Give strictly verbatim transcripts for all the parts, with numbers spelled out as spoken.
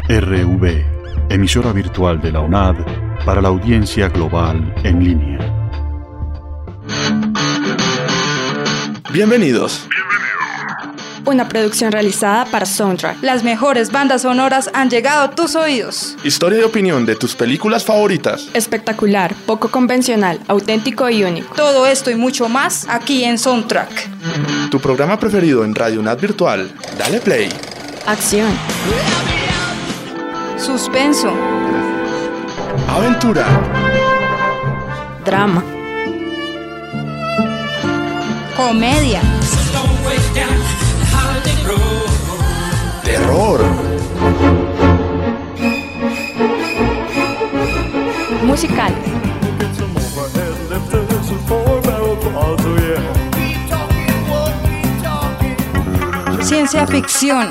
R V, emisora virtual de la U N A D para la audiencia global en línea. Bienvenidos. Una producción realizada para Soundtrack. Las mejores bandas sonoras han llegado a tus oídos. Historia y opinión de tus películas favoritas. Espectacular, poco convencional, auténtico y único. Todo esto y mucho más aquí en Soundtrack. Tu programa preferido en Radio U N A D Virtual. Dale play. Acción. Suspenso. Aventura. Drama. Comedia. Terror. Musical. Ciencia ficción.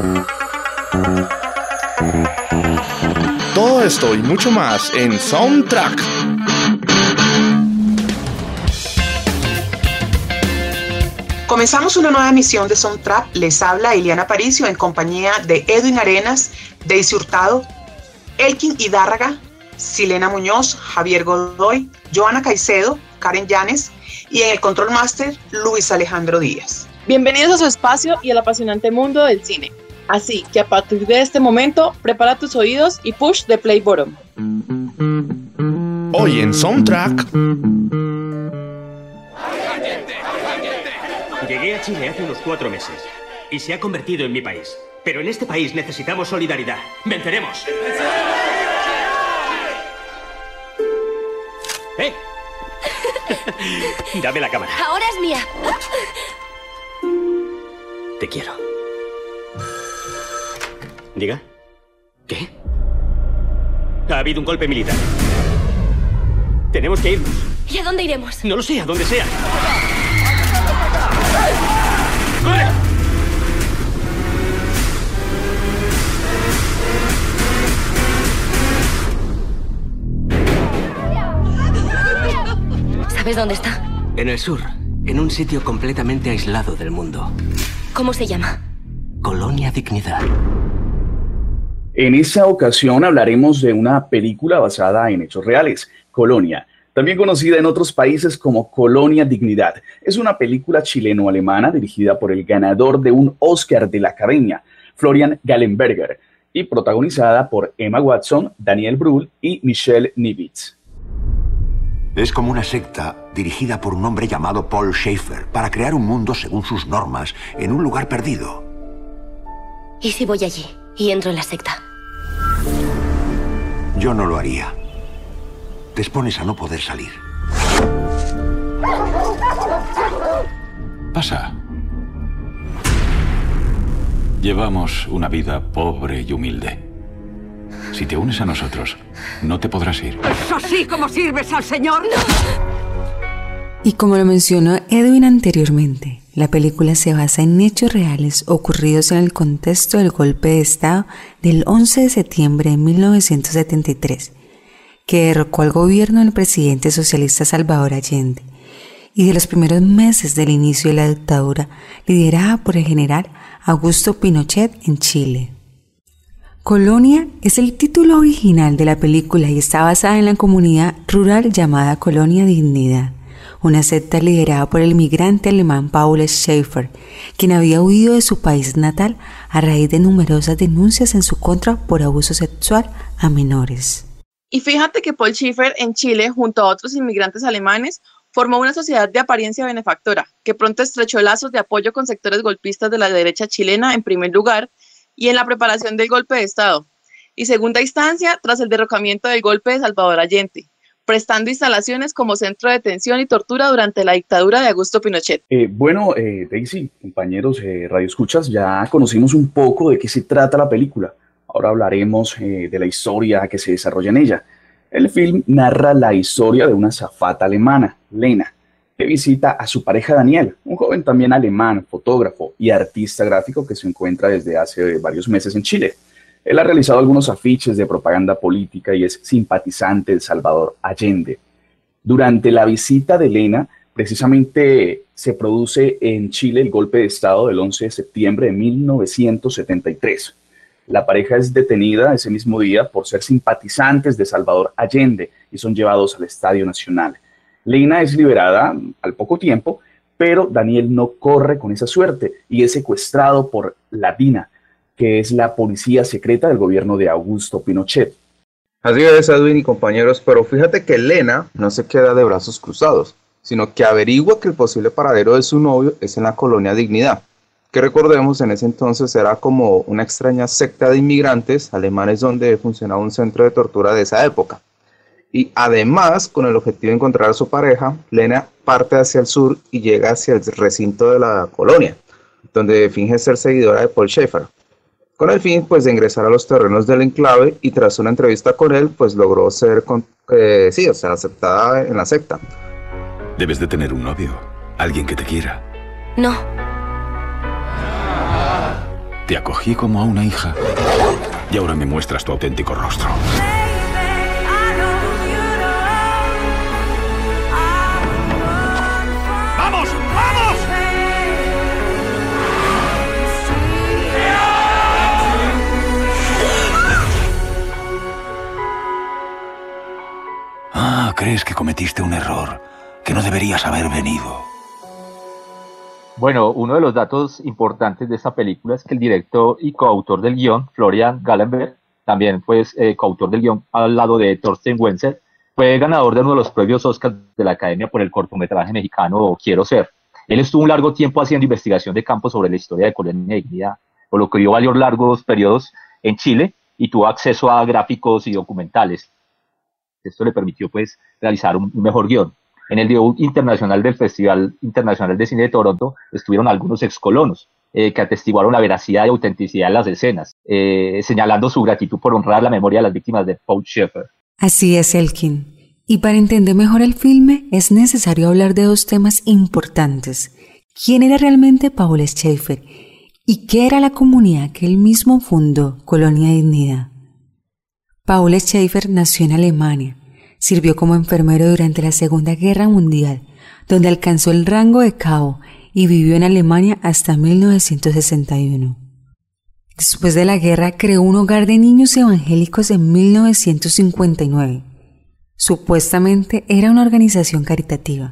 Todo esto y mucho más en Soundtrack. Comenzamos una nueva emisión de Soundtrack. Les habla Iliana Aparicio en compañía de Edwin Arenas, Daisy Hurtado, Elkin Hidárraga, Silena Muñoz, Javier Godoy, Joana Caicedo, Karen Llanes y en el Control Master, Luis Alejandro Díaz. Bienvenidos a su espacio y al apasionante mundo del cine. Así que a partir de este momento, prepara tus oídos y push the play button. Hoy en Soundtrack. Llegué a Chile hace unos cuatro meses y se ha convertido en mi país. Pero en este país necesitamos solidaridad. ¡Venceremos! ¡Eh! Dame la cámara. Ahora es mía. Te quiero. ¿Diga? ¿Qué? Ha habido un golpe militar. Tenemos que irnos. ¿Y a dónde iremos? No lo sé, a donde sea. ¡Corre! ¿Sabes dónde está? En el sur, en un sitio completamente aislado del mundo. ¿Cómo se llama? Colonia Dignidad. En esta ocasión hablaremos de una película basada en hechos reales, Colonia, también conocida en otros países como Colonia Dignidad. Es una película chileno-alemana dirigida por el ganador de un Oscar de la Academia, Florian Gallenberger, y protagonizada por Emma Watson, Daniel Brühl y Michelle Nimitz. Es como una secta dirigida por un hombre llamado Paul Schaefer para crear un mundo según sus normas en un lugar perdido. ¿Y si voy allí y entro en la secta? Yo no lo haría. Te expones a no poder salir. Pasa. Llevamos una vida pobre y humilde. Si te unes a nosotros, no te podrás ir. ¿Es así como sirves al Señor? Y como lo mencionó Edwin anteriormente, la película se basa en hechos reales ocurridos en el contexto del golpe de Estado del once de septiembre de mil novecientos setenta y tres, que derrocó al gobierno del presidente socialista Salvador Allende, y de los primeros meses del inicio de la dictadura liderada por el general Augusto Pinochet en Chile. Colonia es el título original de la película y está basada en la comunidad rural llamada Colonia Dignidad, una secta liderada por el inmigrante alemán Paul Schaefer, quien había huido de su país natal a raíz de numerosas denuncias en su contra por abuso sexual a menores. Y fíjate que Paul Schaefer en Chile, junto a otros inmigrantes alemanes, formó una sociedad de apariencia benefactora, que pronto estrechó lazos de apoyo con sectores golpistas de la derecha chilena en primer lugar y en la preparación del golpe de Estado, y segunda instancia tras el derrocamiento del golpe de Salvador Allende, prestando instalaciones como centro de detención y tortura durante la dictadura de Augusto Pinochet. Eh, bueno, eh, Daisy, compañeros eh, radioescuchas, ya conocimos un poco de qué se trata la película. Ahora hablaremos eh, de la historia que se desarrolla en ella. El film narra la historia de una azafata alemana, Lena, que visita a su pareja Daniel, un joven también alemán, fotógrafo y artista gráfico que se encuentra desde hace varios meses en Chile. Él ha realizado algunos afiches de propaganda política y es simpatizante de Salvador Allende. Durante la visita de Lena, precisamente se produce en Chile el golpe de Estado del once de septiembre de mil novecientos setenta y tres. La pareja es detenida ese mismo día por ser simpatizantes de Salvador Allende y son llevados al Estadio Nacional. Lena es liberada al poco tiempo, pero Daniel no corre con esa suerte y es secuestrado por la DINA, que es la policía secreta del gobierno de Augusto Pinochet. Así es, Edwin y compañeros, pero fíjate que Lena no se queda de brazos cruzados, sino que averigua que el posible paradero de su novio es en la colonia Dignidad, que recordemos en ese entonces era como una extraña secta de inmigrantes alemanes donde funcionaba un centro de tortura de esa época. Y además, con el objetivo de encontrar a su pareja, Lena parte hacia el sur y llega hacia el recinto de la colonia, donde finge ser seguidora de Paul Schaefer, con el fin pues de ingresar a los terrenos del enclave, y tras una entrevista con él pues logró ser con, eh, sí, o sea, aceptada en la secta. Debes de tener un novio, alguien que te quiera. No. Te acogí como a una hija y ahora me muestras tu auténtico rostro. ¡Vamos! ¡Vamos! Ah, crees que cometiste un error, que no deberías haber venido. Bueno, uno de los datos importantes de esta película es que el director y coautor del guión, Florian Gallenberg, también pues eh, coautor del guión al lado de Thorsten Wenzel, fue ganador de uno de los premios Oscar de la Academia por el cortometraje mexicano Quiero Ser. Él estuvo un largo tiempo haciendo investigación de campo sobre la historia de Colonia Dignidad, por lo que dio varios largos periodos en Chile y tuvo acceso a gráficos y documentales. Esto le permitió pues realizar un mejor guión. En el debut internacional del Festival Internacional de Cine de Toronto estuvieron algunos excolonos eh, que atestiguaron la veracidad y autenticidad de las escenas, eh, señalando su gratitud por honrar la memoria de las víctimas de Paul Schaefer. Así es, Elkin. Y para entender mejor el filme es necesario hablar de dos temas importantes. ¿Quién era realmente Paul Schaefer? ¿Y qué era la comunidad que él mismo fundó, Colonia Dignidad? Paul Schaefer nació en Alemania. Sirvió como enfermero durante la Segunda Guerra Mundial, donde alcanzó el rango de cabo y vivió en Alemania hasta mil novecientos sesenta y uno. Después de la guerra creó un hogar de niños evangélicos en mil novecientos cincuenta y nueve. Supuestamente era una organización caritativa.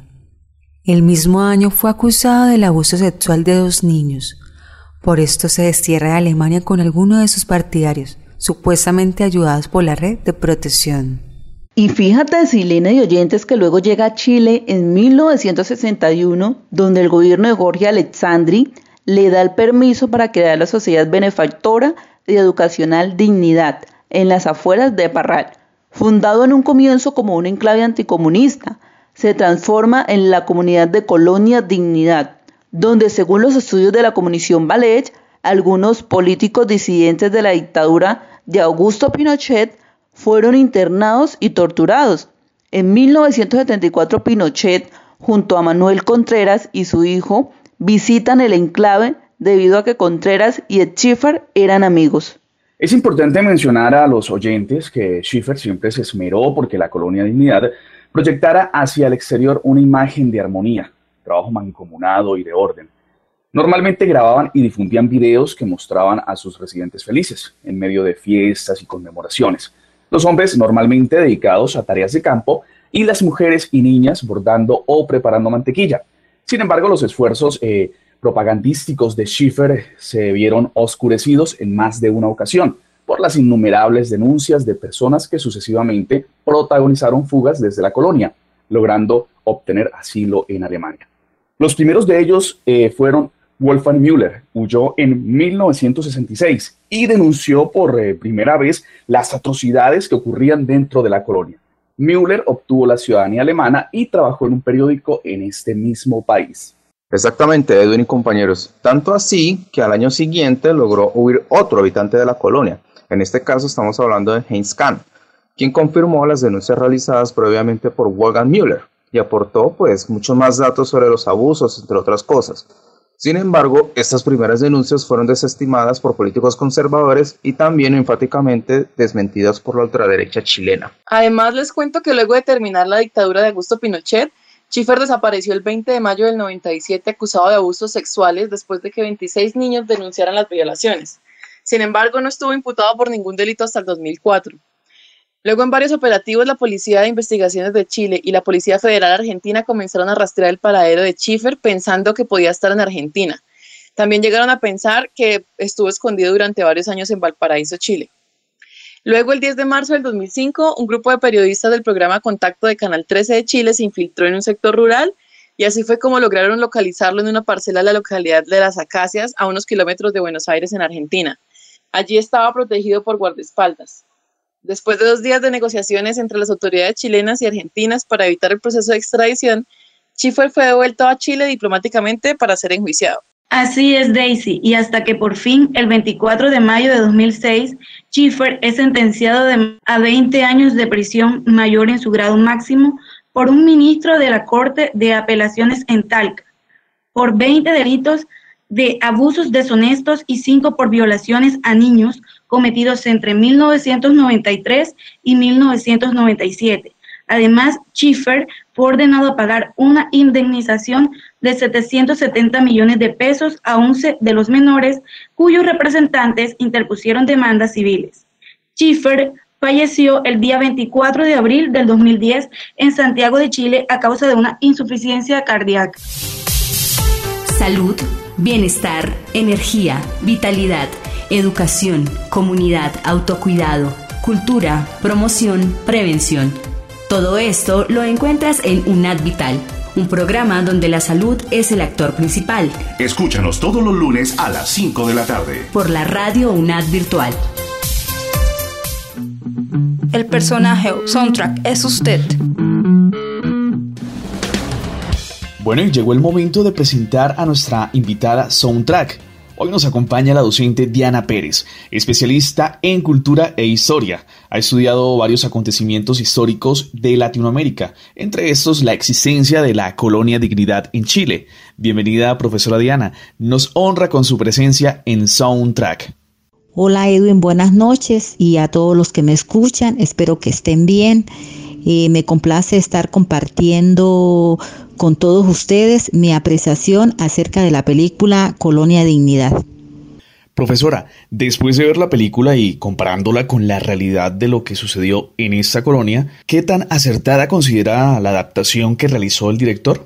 El mismo año fue acusado del abuso sexual de dos niños. Por esto se destierra de Alemania con alguno de sus partidarios, supuestamente ayudados por la Red de Protección. Y fíjate, Silena y oyentes, que luego llega a Chile en mil novecientos sesenta y uno, donde el gobierno de Jorge Alessandri le da el permiso para crear la Sociedad Benefactora y Educacional Dignidad en las afueras de Parral. Fundado en un comienzo como un enclave anticomunista, se transforma en la comunidad de Colonia Dignidad, donde según los estudios de la Comisión Valech, algunos políticos disidentes de la dictadura de Augusto Pinochet fueron internados y torturados. En mil novecientos setenta y cuatro, Pinochet, junto a Manuel Contreras y su hijo, visitan el enclave debido a que Contreras y Schiffer eran amigos. Es importante mencionar a los oyentes que Schiffer siempre se esmeró porque la Colonia Dignidad proyectara hacia el exterior una imagen de armonía, trabajo mancomunado y de orden. Normalmente grababan y difundían videos que mostraban a sus residentes felices en medio de fiestas y conmemoraciones. Los hombres normalmente dedicados a tareas de campo y las mujeres y niñas bordando o preparando mantequilla. Sin embargo, los esfuerzos eh, propagandísticos de Schiffer se vieron oscurecidos en más de una ocasión por las innumerables denuncias de personas que sucesivamente protagonizaron fugas desde la colonia, logrando obtener asilo en Alemania. Los primeros de ellos eh, fueron Wolfgang Müller. Huyó en mil novecientos sesenta y seis y denunció por eh, primera vez las atrocidades que ocurrían dentro de la colonia. Müller obtuvo la ciudadanía alemana y trabajó en un periódico en este mismo país. Exactamente, Edwin y compañeros. Tanto así que al año siguiente logró huir otro habitante de la colonia. En este caso estamos hablando de Heinz Kahn, quien confirmó las denuncias realizadas previamente por Wolfgang Müller y aportó pues muchos más datos sobre los abusos, entre otras cosas. Sin embargo, estas primeras denuncias fueron desestimadas por políticos conservadores y también enfáticamente desmentidas por la ultraderecha chilena. Además, les cuento que luego de terminar la dictadura de Augusto Pinochet, Schiffer desapareció el veinte de mayo del noventa y siete acusado de abusos sexuales después de que veintiséis niños denunciaran las violaciones. Sin embargo, no estuvo imputado por ningún delito hasta el dos mil cuatro. Luego, en varios operativos, la Policía de Investigaciones de Chile y la Policía Federal Argentina comenzaron a rastrear el paradero de Schiffer pensando que podía estar en Argentina. También llegaron a pensar que estuvo escondido durante varios años en Valparaíso, Chile. Luego, el diez de marzo del dos mil cinco, un grupo de periodistas del programa Contacto de Canal trece de Chile se infiltró en un sector rural y así fue como lograron localizarlo en una parcela de la localidad de Las Acacias, a unos kilómetros de Buenos Aires, en Argentina. Allí estaba protegido por guardaespaldas. Después de dos días de negociaciones entre las autoridades chilenas y argentinas para evitar el proceso de extradición, Schiffer fue devuelto a Chile diplomáticamente para ser enjuiciado. Así es, Daisy, y hasta que por fin, el veinticuatro de mayo de dos mil seis, Schiffer es sentenciado de, a veinte años de prisión mayor en su grado máximo por un ministro de la Corte de Apelaciones en Talca, por veinte delitos de abusos deshonestos y cinco por violaciones a niños cometidos entre mil novecientos noventa y tres y mil novecientos noventa y siete. Además, Schiffer fue ordenado a pagar una indemnización de setecientos setenta millones de pesos a once de los menores cuyos representantes interpusieron demandas civiles. Schiffer falleció el día veinticuatro de abril del dos mil diez en Santiago de Chile a causa de una insuficiencia cardíaca. Salud, bienestar, energía, vitalidad, educación, comunidad, autocuidado, cultura, promoción, prevención. Todo esto lo encuentras en UNAD Vital, un programa donde la salud es el actor principal. Escúchanos todos los lunes a las cinco de la tarde. Por la radio UNAD Virtual. El personaje o soundtrack es usted. Bueno, y llegó el momento de presentar a nuestra invitada Soundtrack. Hoy nos acompaña la docente Diana Pérez, especialista en cultura e historia. Ha estudiado varios acontecimientos históricos de Latinoamérica, entre estos la existencia de la Colonia Dignidad en Chile. Bienvenida, profesora Diana. Nos honra con su presencia en Soundtrack. Hola Edwin, buenas noches y a todos los que me escuchan, espero que estén bien. Eh, me complace estar compartiendo con todos ustedes mi apreciación acerca de la película Colonia Dignidad. Profesora, después de ver la película y comparándola con la realidad de lo que sucedió en esta colonia, ¿qué tan acertada considera la adaptación que realizó el director?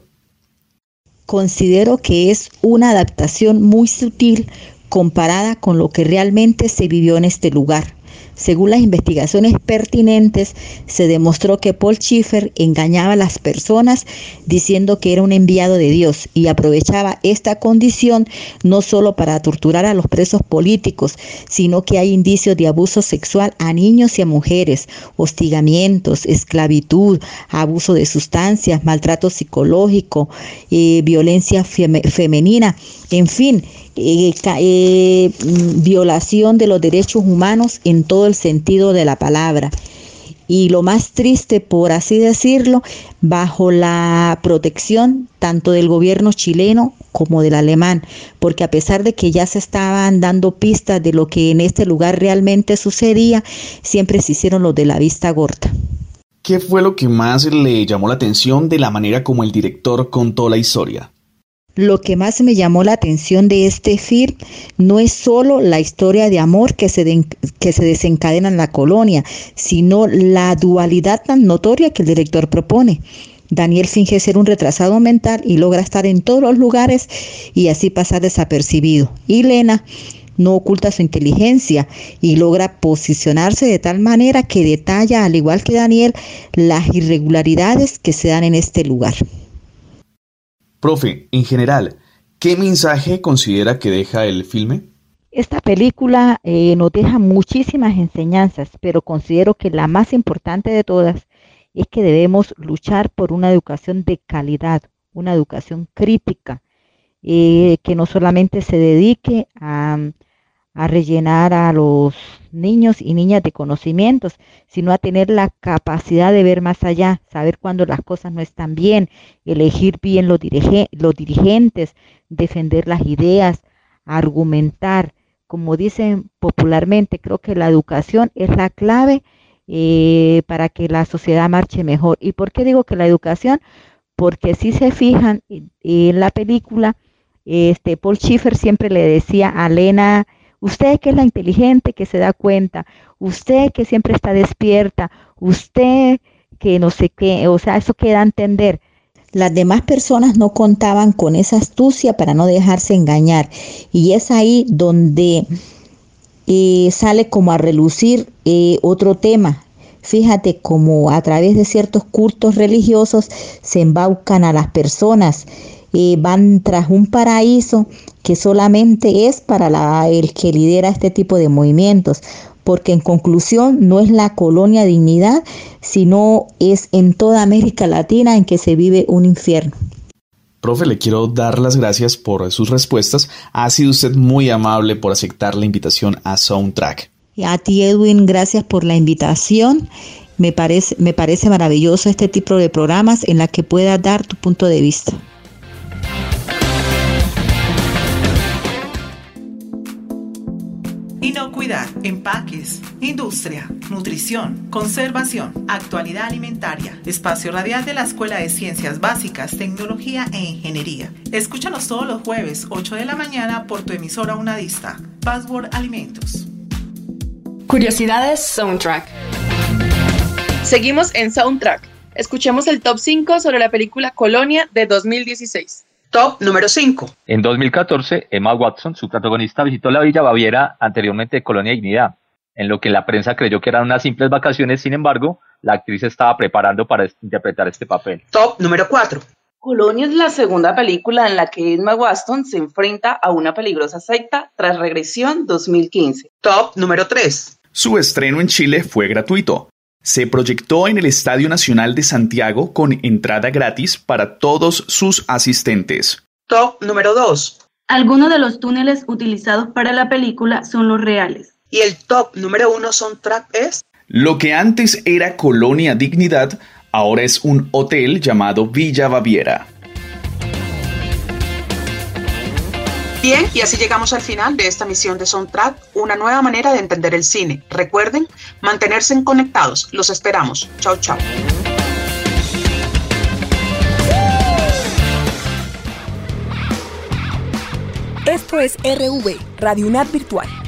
Considero que es una adaptación muy sutil comparada con lo que realmente se vivió en este lugar. Según las investigaciones pertinentes, se demostró que Paul Schiffer engañaba a las personas diciendo que era un enviado de Dios y aprovechaba esta condición no solo para torturar a los presos políticos, sino que hay indicios de abuso sexual a niños y a mujeres, hostigamientos, esclavitud, abuso de sustancias, maltrato psicológico, eh, violencia fem- femenina, en fin, Eh, eh, violación de los derechos humanos en todo el sentido de la palabra. Y lo más triste, por así decirlo, bajo la protección tanto del gobierno chileno como del alemán, porque a pesar de que ya se estaban dando pistas de lo que en este lugar realmente sucedía, siempre se hicieron los de la vista gorda. ¿Qué fue lo que más le llamó la atención de la manera como el director contó la historia? Lo que más me llamó la atención de este film no es solo la historia de amor que se, de, que se desencadena en la colonia, sino la dualidad tan notoria que el director propone. Daniel finge ser un retrasado mental y logra estar en todos los lugares y así pasar desapercibido. Y Lena no oculta su inteligencia y logra posicionarse de tal manera que detalla, al igual que Daniel, las irregularidades que se dan en este lugar. Profe, en general, ¿qué mensaje considera que deja el filme? Esta película eh, nos deja muchísimas enseñanzas, pero considero que la más importante de todas es que debemos luchar por una educación de calidad, una educación crítica, eh, que no solamente se dedique a, a rellenar a los niños y niñas de conocimientos, sino a tener la capacidad de ver más allá, saber cuando las cosas no están bien, elegir bien los, dirige, los dirigentes, defender las ideas, argumentar. Como dicen popularmente, creo que la educación es la clave eh, para que la sociedad marche mejor. ¿Y por qué digo que la educación? Porque si se fijan en la película, este Paul Schiffer siempre le decía a Lena Usted que es la inteligente que se da cuenta, usted que siempre está despierta, usted que no sé qué, o sea, eso queda a entender. Las demás personas no contaban con esa astucia para no dejarse engañar, y es ahí donde eh, sale como a relucir eh, otro tema. Fíjate como a través de ciertos cultos religiosos se embaucan a las personas, eh, van tras un paraíso que solamente es para la, el que lidera este tipo de movimientos, porque en conclusión no es la colonia Dignidad, sino es en toda América Latina en que se vive un infierno. Profe, le quiero dar las gracias por sus respuestas. Ha sido usted muy amable por aceptar la invitación a Soundtrack. Y a ti, Edwin, gracias por la invitación. Me parece, me parece maravilloso este tipo de programas en la que puedas dar tu punto de vista. Inocuidad, empaques, industria, nutrición, conservación, actualidad alimentaria, espacio radial de la Escuela de Ciencias Básicas, Tecnología e Ingeniería. Escúchanos todos los jueves, ocho de la mañana, por tu emisora unadista. Password Alimentos. Curiosidades Soundtrack. Seguimos en Soundtrack. Escuchemos el top cinco sobre la película Colonia de dos mil dieciséis. Top número cinco. En dos mil catorce, Emma Watson, su protagonista, visitó la Villa Baviera, anteriormente Colonia Dignidad, en lo que la prensa creyó que eran unas simples vacaciones. Sin embargo, la actriz se estaba preparando para interpretar este papel. Top número cuatro. Colonia es la segunda película en la que Emma Watson se enfrenta a una peligrosa secta tras Regresión dos mil quince. Top número tres. Su estreno en Chile fue gratuito. Se proyectó en el Estadio Nacional de Santiago con entrada gratis para todos sus asistentes. Top número dos. Algunos de los túneles utilizados para la película son los reales. Y el top número uno soundtrack es... Lo que antes era Colonia Dignidad, ahora es un hotel llamado Villa Baviera. Bien, y así llegamos al final de esta misión de Soundtrack, una nueva manera de entender el cine. Recuerden, mantenerse conectados. Los esperamos. Chao, chao. Esto es R V, Radio UNAD Virtual.